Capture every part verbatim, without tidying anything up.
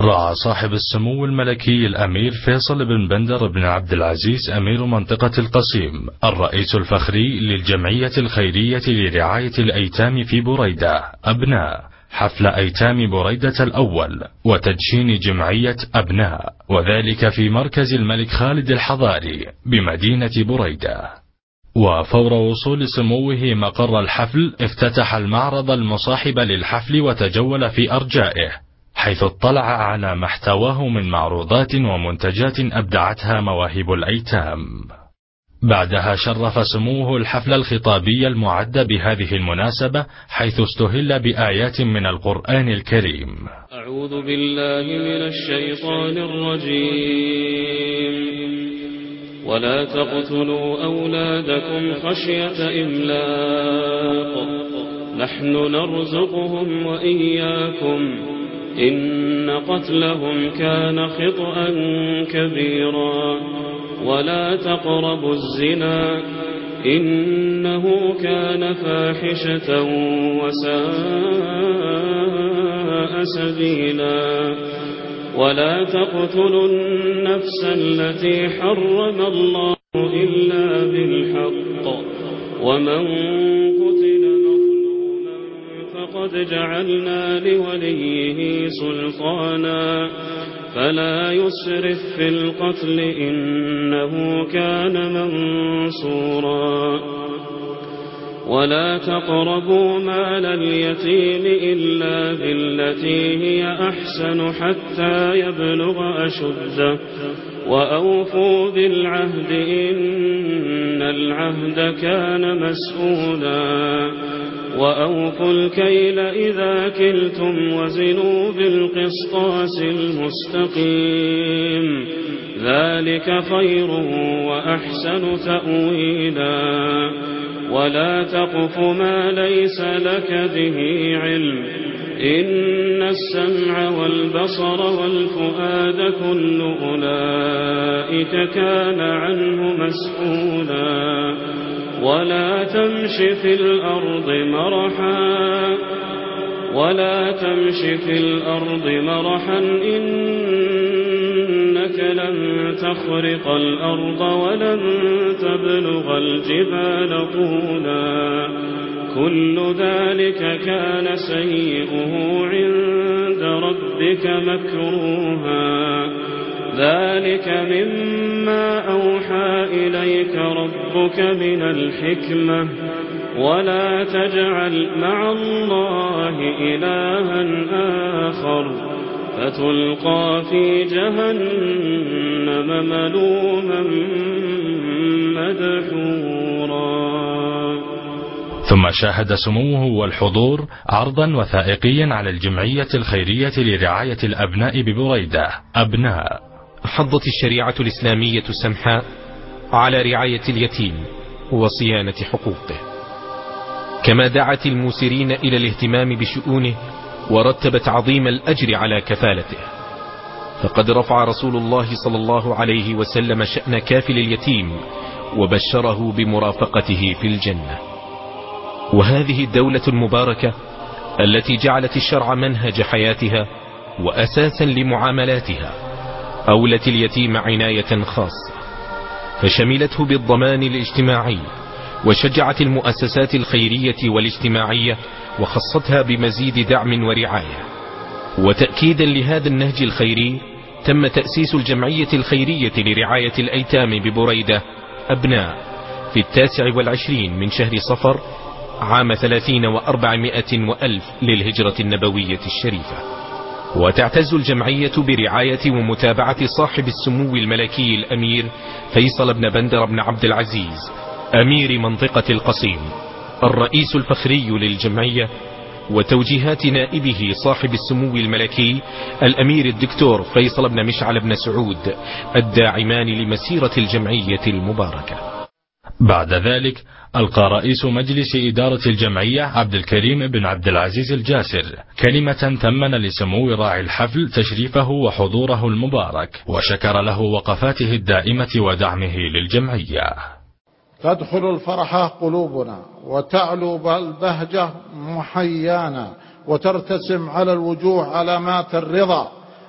رعى صاحب السمو الملكي الأمير فيصل بن بندر بن عبد العزيز أمير منطقة القصيم الرئيس الفخري للجمعية الخيرية لرعاية الأيتام في بريدة أبناء حفل أيتام بريدة الأول وتدشين جمعية أبناء، وذلك في مركز الملك خالد الحضاري بمدينة بريدة. وفور وصول سموه مقر الحفل افتتح المعرض المصاحب للحفل وتجول في أرجائه، حيث اطلع على ما احتواه من معروضات ومنتجات أبدعتها مواهب الأيتام. بعدها شرف سموه الحفل الخطابي المعد بهذه المناسبة، حيث استهل بآيات من القرآن الكريم. أعوذ بالله من الشيطان الرجيم. ولا تقتلوا أولادكم خشية إملاق نحن نرزقهم وإياكم إن قتلهم كان خطأ كبيرا ولا تقربوا الزنا إنه كان فاحشة وساء سبيلا ولا تقتلوا النفس التي حرم الله إلا بالحق ومن قتل مظلوما فقد جعلنا لوليه سلطانا فلا يسرف في القتل إنه كان منصورا ولا تقربوا مال اليتيم إلا بالتي هي أحسن حتى يبلغ أشده وأوفوا بالعهد إن العهد كان مسؤولا وأوفوا الكيل إذا كلتم وزنوا بالقسطاس المستقيم ذلك خير وأحسن تأويلا ولا تقف ما ليس لك به علم إن السمع والبصر والفؤاد كل أولئك كان عنه مسؤولا ولا تمش في الأرض مرحا ولا تمش في الأرض مرحا إنك لن تخرق الأرض ولن تبلغ الجبال طولا كل ذلك كان سيئه عند ربك مكروها ذلك مما أوحى إليك ربك من الحكمة ولا تجعل مع الله إلها آخر فتلقى في جهنم ملوما مدحورا. ثم شاهد سموه والحضور عرضا وثائقيا على الجمعية الخيرية لرعاية الأبناء ببريدة أبناء. حضت الشريعة الإسلامية السمحاء على رعاية اليتيم وصيانة حقوقه، كما دعت الموسرين إلى الاهتمام بشؤونه ورتبت عظيم الأجر على كفالته. فقد رفع رسول الله صلى الله عليه وسلم شأن كافل اليتيم وبشره بمرافقته في الجنة. وهذه الدولة المباركة التي جعلت الشرع منهج حياتها وأساسا لمعاملاتها أولت اليتيم عناية خاصة، فشملته بالضمان الاجتماعي وشجعت المؤسسات الخيرية والاجتماعية وخصتها بمزيد دعم ورعاية. وتأكيدا لهذا النهج الخيري تم تأسيس الجمعية الخيرية لرعاية الأيتام ببريدة أبناء في التاسع والعشرين من شهر صفر عام ثلاثين وأربعمائة وألف للهجرة النبوية الشريفة. وتعتز الجمعية برعاية ومتابعة صاحب السمو الملكي الأمير فيصل بن بندر بن عبد العزيز أمير منطقة القصيم الرئيس الفخري للجمعية، وتوجيهات نائبه صاحب السمو الملكي الأمير الدكتور فيصل بن مشعل بن سعود الداعمان لمسيرة الجمعية المباركة. بعد ذلك ألقى رئيس مجلس إدارة الجمعية عبد الكريم بن عبد العزيز الجاسر كلمة ثمن لسمو راعي الحفل تشريفه وحضوره المبارك، وشكر له وقفاته الدائمة ودعمه للجمعية. تدخل الفرحة قلوبنا وتعلو البهجة محيانا وترتسم على الوجوه علامات الرضا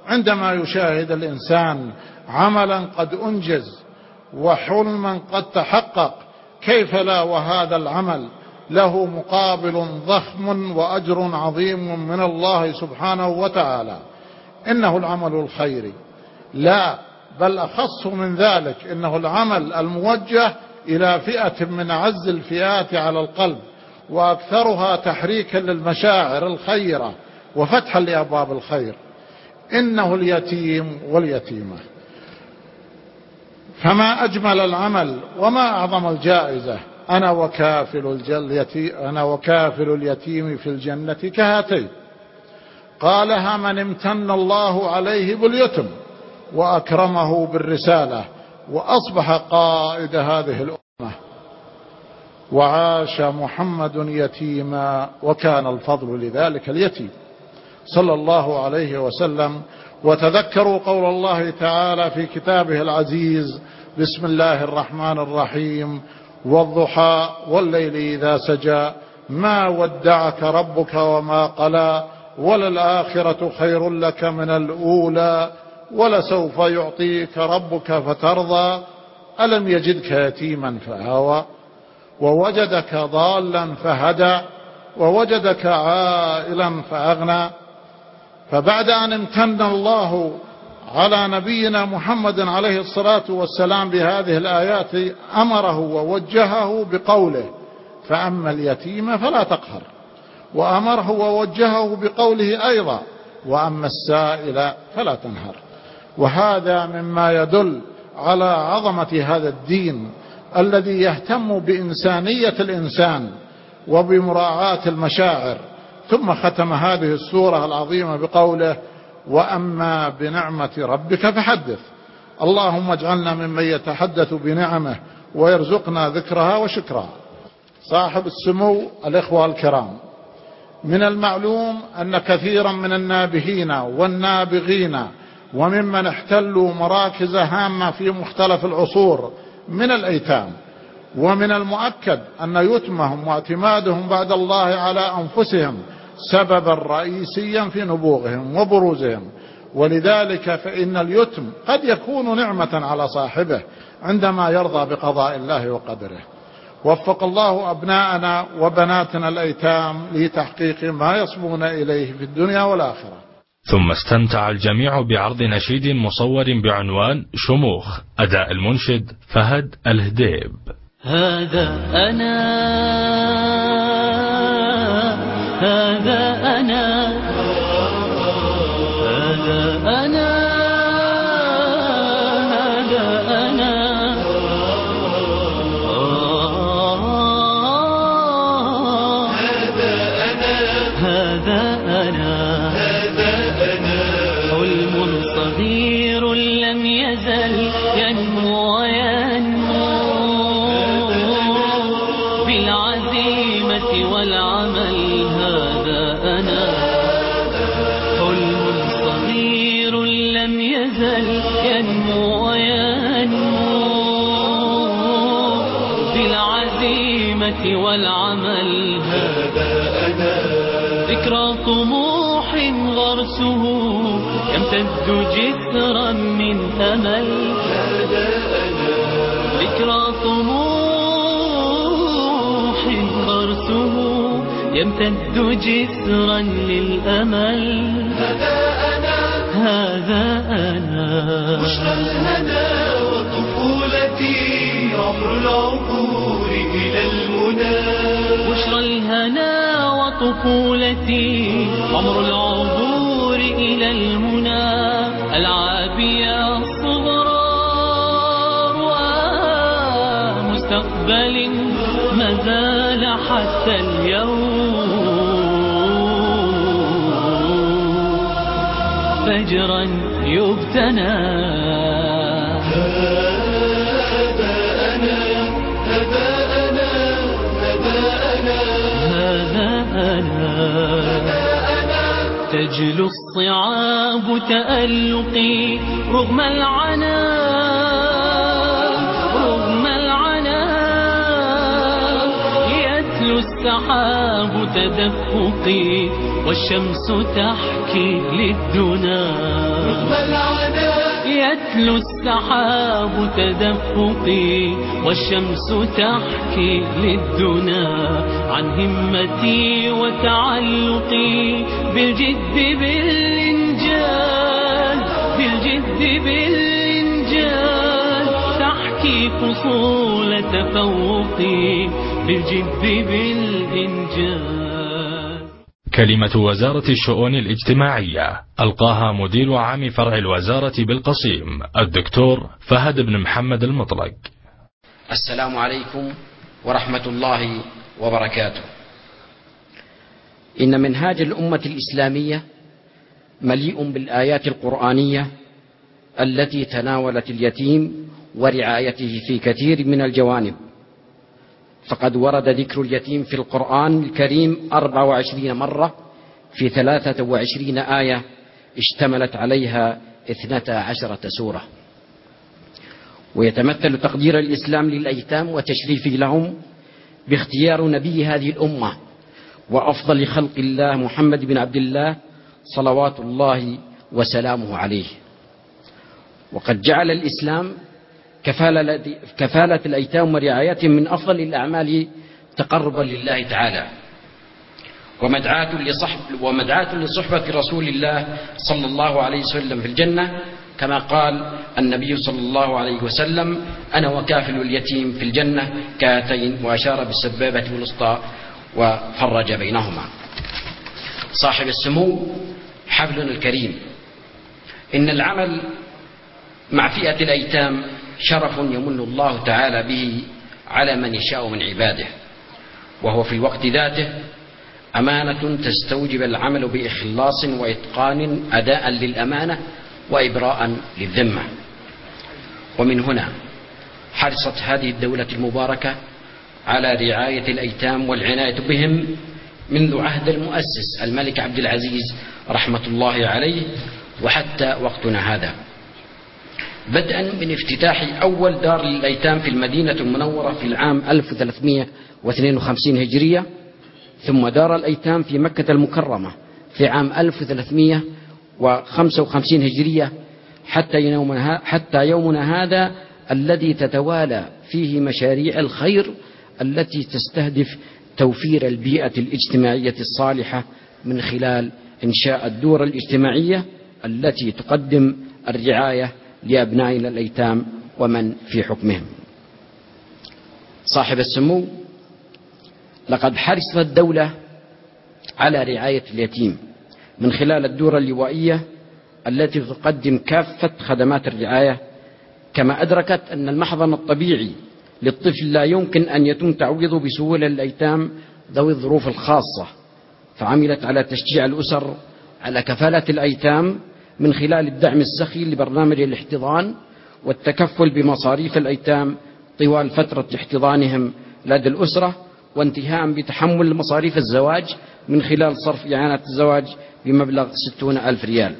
عندما يشاهد الإنسان عملا قد أنجز وحلما قد تحقق، كيف لا وهذا العمل له مقابل ضخم وأجر عظيم من الله سبحانه وتعالى. إنه العمل الخيري، لا بل أخص من ذلك، إنه العمل الموجه إلى فئة من أعز الفئات على القلب وأكثرها تحريكا للمشاعر الخيرة وفتحا لأبواب الخير. إنه اليتيم واليتيمة. فما أجمل العمل وما أعظم الجائزة. أنا وكافل اليتيم, أنا وكافل اليتيم في الجنة كهاتين. قالها من امتن الله عليه باليتم وأكرمه بالرسالة وأصبح قائد هذه الأمة. وعاش محمد يتيما وكان الفضل لذلك اليتيم صلى الله عليه وسلم. وتذكروا قول الله تعالى في كتابه العزيز: بسم الله الرحمن الرحيم: والضحى والليل إذا سجى ما ودعك ربك وما قلى وللآخرة خير لك من الأولى ولسوف يعطيك ربك فترضى ألم يجدك يتيما فآوى ووجدك ضالا فهدى ووجدك عائلا فأغنى. فبعد أن امتن الله على نبينا محمد عليه الصلاة والسلام بهذه الآيات أمره ووجهه بقوله: فأما اليتيم فلا تقهر، وأمره ووجهه بقوله أيضا: وأما السائل فلا تنهر. وهذا مما يدل على عظمة هذا الدين الذي يهتم بإنسانية الإنسان وبمراعاة المشاعر. ثم ختم هذه السورة العظيمة بقوله: وأما بنعمة ربك فحدث. اللهم اجعلنا ممن يتحدث بنعمه ويرزقنا ذكرها وشكرها. صاحب السمو الإخوة الكرام، من المعلوم أن كثيرا من النابهين والنابغين وممن احتلوا مراكز هامة في مختلف العصور من الأيتام، ومن المؤكد أن يتمهم واعتمادهم بعد الله على أنفسهم سببا رئيسيا في نبوغهم وبروزهم. ولذلك فإن اليتم قد يكون نعمة على صاحبه عندما يرضى بقضاء الله وقدره. وفق الله أبناءنا وبناتنا الأيتام لتحقيق ما يصبون إليه في الدنيا والآخرة. ثم استمتع الجميع بعرض نشيد مصور بعنوان شموخ، أداء المنشد فهد الهديب. هذا أنا هذا أنا هذا أنا هذا أنا هذا أنا حلم صغير لم يزل ينمو وينمو بالعزيمة والعمل. هذا أنا حلم صغير لم يزل ينمو وينمو بالعزيمة والعمل. هذا أنا ذكرى طموح غرسه يمتد جسرا من أمل. هذا أنا ذكرى طموح غرسه يمتد جسرا للأمل. هذا أنا هذا أنا بشرى الهنا وطفولتي عمر العبور إلى المنى. بشرى الهنا وطفولتي عمر العبور إلى المنى. ألعابي يا الصغرى ومستقبل ما زال حتى اليوم فجرا يبتنى. هذا أنا هذا أنا هذا أنا تجلو الصعاب تألقي رغم العنا رغم العنا يتلو السحاب تدفقي والشمس تحكي للدنا رغم العناء. يتلو السحاب تدفقي والشمس تحكي للدنا عن همتي وتعلقي بالجد بالإنجاز بالجد بالإنجاز تحكي فصول تفوقي بالجد بالإنجاز. كلمة وزارة الشؤون الاجتماعية ألقاها مدير عام فرع الوزارة بالقصيم الدكتور فهد بن محمد المطلق. السلام عليكم ورحمة الله وبركاته. إن منهاج الأمة الإسلامية مليء بالآيات القرآنية التي تناولت اليتيم ورعايته في كثير من الجوانب، فقد ورد ذكر اليتيم في القرآن الكريم أربع وعشرين مرة في ثلاثة وعشرين آية اشتملت عليها اثنتا عشرة سورة. ويتمثل تقدير الإسلام للأيتام وتشريفه لهم باختيار نبي هذه الأمة وأفضل خلق الله محمد بن عبد الله صلوات الله وسلامه عليه. وقد جعل الإسلام كفالة الأيتام ورعايتهم من أفضل الأعمال تقربا لله تعالى ومدعاة لصحب ومدعاة لصحبة رسول الله صلى الله عليه وسلم في الجنة، كما قال النبي صلى الله عليه وسلم: أنا وكافل اليتيم في الجنة كهاتين، وأشار بالسبابة والوسطى وفرج بينهما. صاحب السمو حفلنا الكريم، إن العمل مع فئة الأيتام شرف يمن الله تعالى به على من يشاء من عباده، وهو في الوقت ذاته أمانة تستوجب العمل بإخلاص وإتقان أداء للأمانة وإبراء للذمة. ومن هنا حرصت هذه الدولة المباركة على رعاية الأيتام والعناية بهم منذ عهد المؤسس الملك عبد العزيز رحمة الله عليه وحتى وقتنا هذا، بدءا من افتتاح أول دار للأيتام في المدينة المنورة في العام ألف وثلاثمائة واثنين وخمسين هجرية، ثم دار الأيتام في مكة المكرمة في عام ألف وثلاثمائة وخمسة وخمسين هجرية، حتى يومنا, حتى يومنا هذا الذي تتوالى فيه مشاريع الخير التي تستهدف توفير البيئة الاجتماعية الصالحة من خلال إنشاء الدور الاجتماعية التي تقدم الرعاية لأبنائنا الأيتام ومن في حكمهم. صاحب السمو، لقد حرصت الدولة على رعاية اليتيم من خلال الدورة اللوائية التي تقدم كافة خدمات الرعاية، كما أدركت أن المحضن الطبيعي للطفل لا يمكن أن يتم تعويضه بسهولة للأيتام ذوي الظروف الخاصة، فعملت على تشجيع الأسر على كفالة الأيتام من خلال الدعم السخي لبرنامج الاحتضان والتكفل بمصاريف الأيتام طوال فترة احتضانهم لدى الأسرة، وانتهاء بتحمل مصاريف الزواج من خلال صرف إعانة الزواج بمبلغ ستون ألف ريال.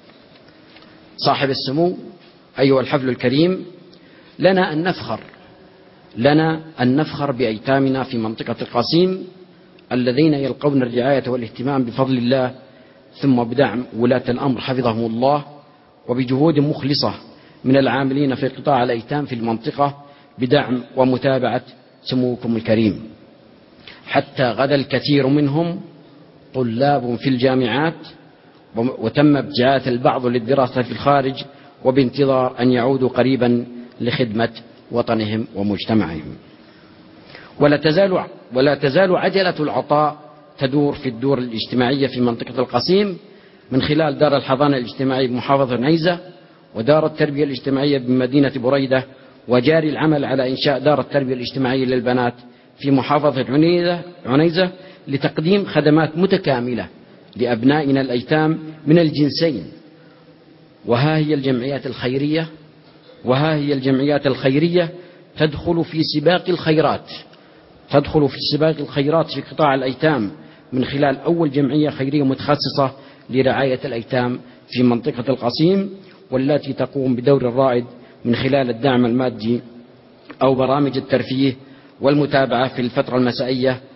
صاحب السمو، أيها الحفل الكريم، لنا أن نفخر لنا أن نفخر بأيتامنا في منطقة القصيم الذين يلقون الرعاية والاهتمام بفضل الله، ثم بدعم ولاة الأمر حفظهم الله، وبجهود مخلصة من العاملين في قطاع الأيتام في المنطقة بدعم ومتابعة سموكم الكريم، حتى غدا الكثير منهم طلاب في الجامعات، وتم ابتعاث البعض للدراسة في الخارج، وبانتظار أن يعودوا قريبا لخدمة وطنهم ومجتمعهم. ولا تزال ولا تزال عجلة العطاء تدور في الدور الاجتماعية في منطقة القصيم من خلال دار الحضانة الاجتماعية بمحافظة عنيزة، ودار التربية الاجتماعية بمدينة بريدة، وجاري العمل على إنشاء دار التربية الاجتماعية للبنات في محافظة عنيزة لتقديم خدمات متكاملة لأبنائنا الأيتام من الجنسين. وها هي الجمعيات الخيرية وها هي الجمعيات الخيرية تدخل في سباق الخيرات تدخل في سباق الخيرات في قطاع الأيتام من خلال أول جمعية خيرية متخصصة لرعاية الأيتام في منطقة القصيم، والتي تقوم بدور الرائد من خلال الدعم المادي أو برامج الترفيه والمتابعة في الفترة المسائية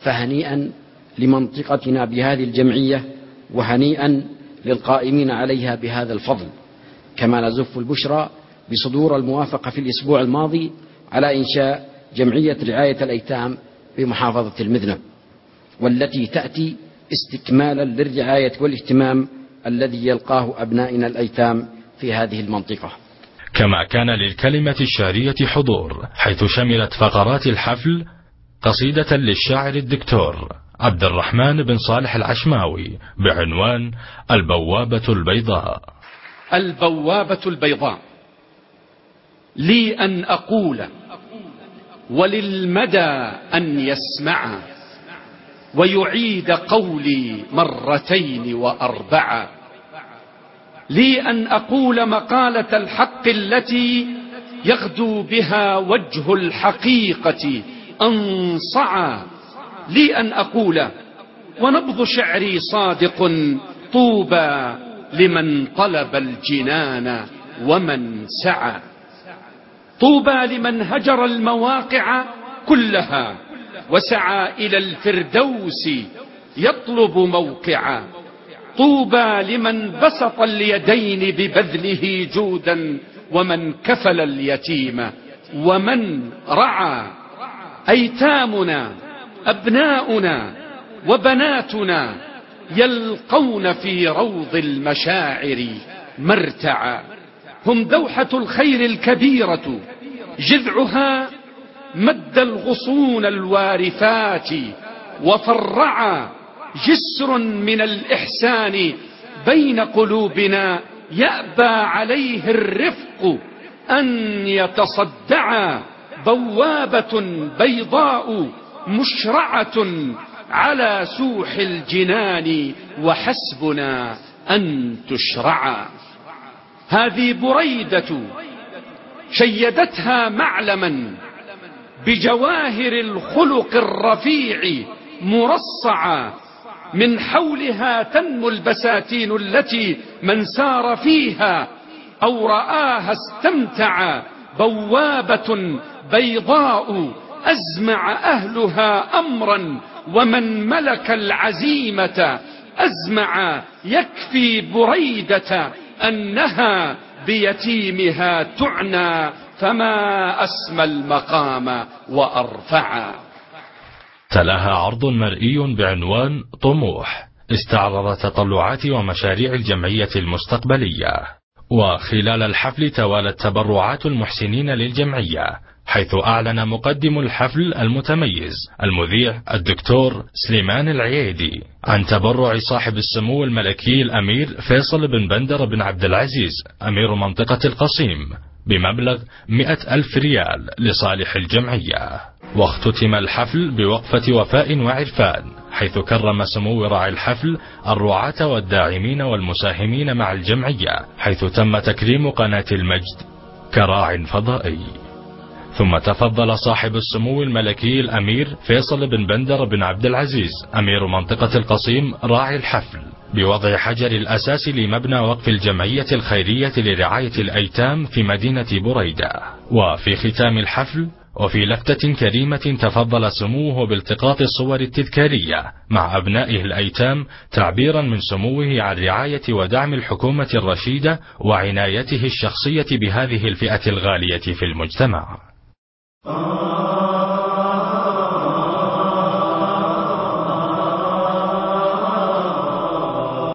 فهنيئا لمنطقتنا بهذه الجمعية، وهنيئا للقائمين عليها بهذا الفضل. كما نزف البشرى بصدور الموافقة في الأسبوع الماضي على إنشاء جمعية رعاية الأيتام بمحافظة المذنب، والتي تأتي استكمالا للرعاية والاهتمام الذي يلقاه أبنائنا الأيتام في هذه المنطقة. كما كان للكلمة الشعرية حضور، حيث شملت فقرات الحفل قصيدة للشاعر الدكتور عبد الرحمن بن صالح العشماوي بعنوان البوابة البيضاء. البوابة البيضاء، لي أن أقول وللمدى أن يسمع، ويعيد قولي مرتين وأربعا. لي أن أقول مقالة الحق التي يغدو بها وجه الحقيقة أنصعا. لي أن أقول ونبض شعري صادق، طوبى لمن طلب الجنان ومن سعى. طوبى لمن هجر المواقع كلها وسعى إلى الفردوس يطلب موقعا. طوبى لمن بسط اليدين ببذله جودا ومن كفل اليتيم ومن رعى. أيتامنا أبناؤنا وبناتنا يلقون في روض المشاعر مرتعا. هم دوحة الخير الكبيرة، جذعها مد الغصون الوارفات وفرعا. جسر من الإحسان بين قلوبنا يأبى عليه الرفق أن يتصدعا. بوابة بيضاء مشرعة على سوح الجنان وحسبنا أن تشرعا. هذه بريدة شيدتها معلما بجواهر الخلق الرفيع مرصعا. من حولها تنمو البساتين التي من سار فيها أو رآها استمتع. بوابة بيضاء أزمع أهلها أمرا، ومن ملك العزيمة أزمع. يكفي بريدة أنها بيتيمها تعنى، فما أسمى المقام وأرفعا. تلاها عرض مرئي بعنوان طموح، استعرض تطلعات ومشاريع الجمعية المستقبلية. وخلال الحفل توالت تبرعات المحسنين للجمعية، حيث أعلن مقدم الحفل المتميز المذيع الدكتور سليمان العييدي عن تبرع صاحب السمو الملكي الأمير فيصل بن بندر بن عبد العزيز أمير منطقة القصيم بمبلغ مئة ألف ريال لصالح الجمعية. واختتم الحفل بوقفة وفاء وعرفان، حيث كرم سمو راعي الحفل الرعاة والداعمين والمساهمين مع الجمعية، حيث تم تكريم قناة المجد كراع فضائي. ثم تفضل صاحب السمو الملكي الأمير فيصل بن بندر بن عبد العزيز أمير منطقة القصيم راعي الحفل بوضع حجر الأساس لمبنى وقف الجمعية الخيرية لرعاية الأيتام في مدينة بريدة. وفي ختام الحفل وفي لفتة كريمة تفضل سموه بالتقاط الصور التذكارية مع أبنائه الأيتام، تعبيرا من سموه عن رعاية ودعم الحكومة الرشيدة وعنايته الشخصية بهذه الفئة الغالية في المجتمع.